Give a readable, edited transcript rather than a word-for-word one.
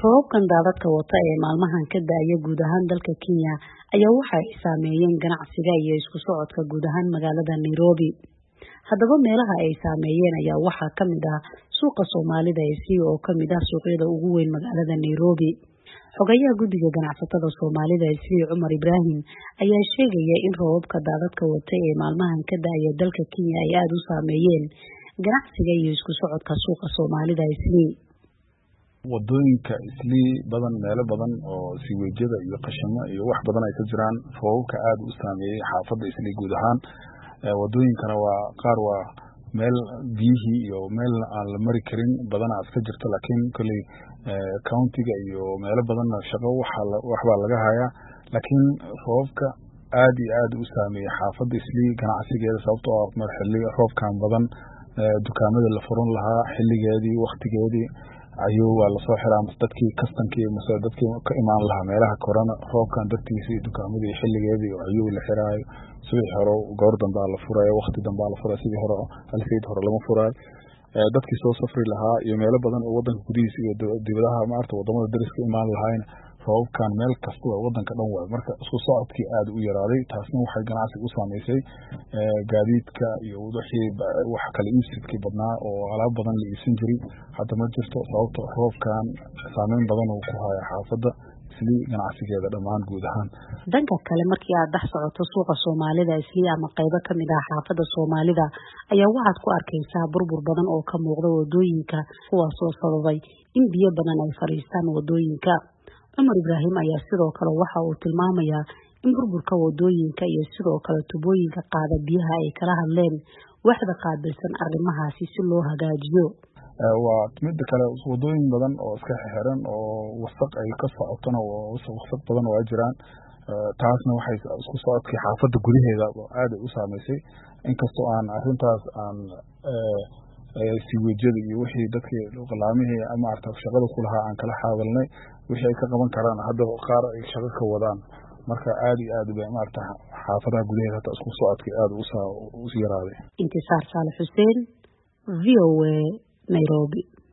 Roobabkan daadadka wata ee maalmahan ka da'aya guud ahaan dalka Kenya ayaa waxa ay saameeyeen ganacsiga iyo isku socodka guud ahaan magaalada Nairobi. Haddaba meelaha ay saameeyeen ayaa waxaa ka mid ah suuqa Soomaalida oo ka mid ah suuqyada ugu weyn magaalada Nairobi. Xogayaha guddiga ganacsatada Soomaalida Cumar Ibrahim ayaa sheegaya in roobabka daadadka wata ee maalmahan ka da'aya dalka Kenya ay aad u saameeyeen ganacsiga iyo isku socodka suuqa Soomaalida. wadooyinka badan meelo badan oo siweejyada iyo qashimo iyo wax badan ay ka jiraan roobabka aad u saameeyay xaafadda guud ahaan wadooyinkana waa qaar waa meel biyihii iyo meel aan la mari karin badan aad ka jirto laakiin kulli countiga iyo meelo badan shaqo waxba laga hayaa laakiin roobabka aad iyo aad u saameeyay xaafadda ganacsigeeda sababtoo ah mar xilli roobkan badan dukaamada la furan lahaa xilligeedii waqtigeedii ayuu waa la soo xiraa dadkii kastankii masoo dadkii ka imaan lahaa meelaha korona roobkan dartiisa dukaamadii xilligeedii ayuu la xiraayo sidii hore goor dambe la furayo waqti dambe la furayo sidii hore halkeed hore lama furayo dadkii soo safri lahaa iyo meelo badan oo wadanka gudihiisa iyo dibadaha maarta wadamada dariska imaan lahaayeen roobkan meel kasta oo wadanka dhan waa marka isku socodkii aad u yaraaday taasna waxay ganacsiga u saameysay gaadiidka iyo wixii wax kale iibsadkii badnaa oo alaab badan la iibsan jiray hadda ma jirto sababtoo roobkan saameyn badan uu ku hayo xaafadda ganacsigeeda dhammaan guud ahaan. Dhanka kale markii aad dhex socoto suuqa Soomaalida ama qaybo ka mid ah xaafadda Soomaalida ayaa waxaad ku arkaysaa burbur badan oo ka muuqda wadooyinka kuwaas oo sababay in biyo badan ay fariistaan wadooyinka. Cumar Ibrahim ayaa sidoo kale waxa uu tilmaamayaa in burburka wadooyinka iyo sidoo kale tubooyinka qaada biyaha ay kala hadleen waxda qaabilsan arrimahaasi si loo hagaajiyo. waa mid kale wadooyin badan oo iska xiran oo wasaq ay ka socotana oo wasaq badan oo jiraan taasna waxay isku socodkii xaafadda gudaheeda aad u saameysay inkastoo aan arintaas aan siweejyada iyo wixii dadkii qalaamihii ama shaqada ku lahaa aan kala hadalnay wixii ay ka qaban karaan hadda qaar ay shaqo ka wadaan marka aad iyo aad bay xaafadaha gudaheeda hata isku socodkii aad u yaraaday. Intisaar Saale Xuseen VOA Nairobi.